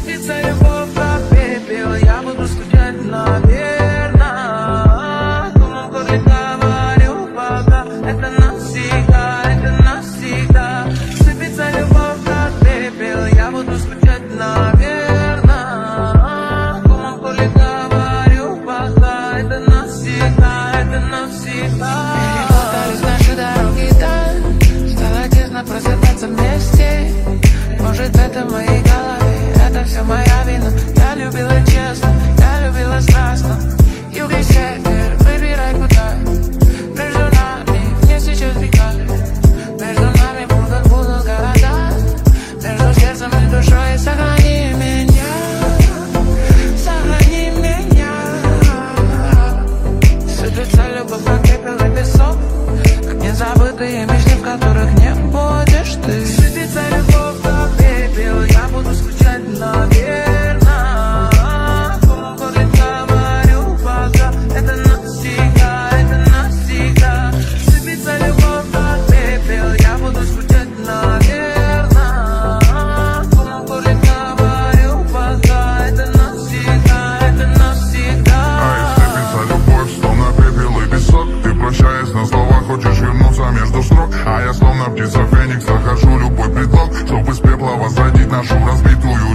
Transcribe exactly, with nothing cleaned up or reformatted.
Светится любовь, как пепел, я буду скучать, наверно. Думал, коли говорю пока, это навсегда, это навсегда. Светится любовь, как пепел, я буду скучать, наверно. Думал, коли говорю пока, это навсегда, это навсегда. Перепутались наши дороги, да. Стало тесно просыпаться вместе. Может, это в моей голове, это все моя вина. Я любила честно, я любила страстно. Юг и север, выбирай куда. Между нами мне сейчас река. Между нами будут, будут города. Между сердцем и душой сохрани меня. Сохрани меня. Светится любовь, как пепел и песок. Как незабытые мечты, в которых не будешь ты. Светится любовь, как пепел, я буду скучать, наверно. Думал, коли говорю пока, это навсегда, это навсегда. Светится любовь, как пепел, я буду скучать, наверно. Думал, коли говорю пока, это навсегда, это навсегда. Ай, сыпется любовь, словно пепел и песок. Ты прощаясь на слова, хочешь вернуться между строк. А я словно птица Феникс, нахожу любой предлог, чтоб из пепла возродить нашу разбитую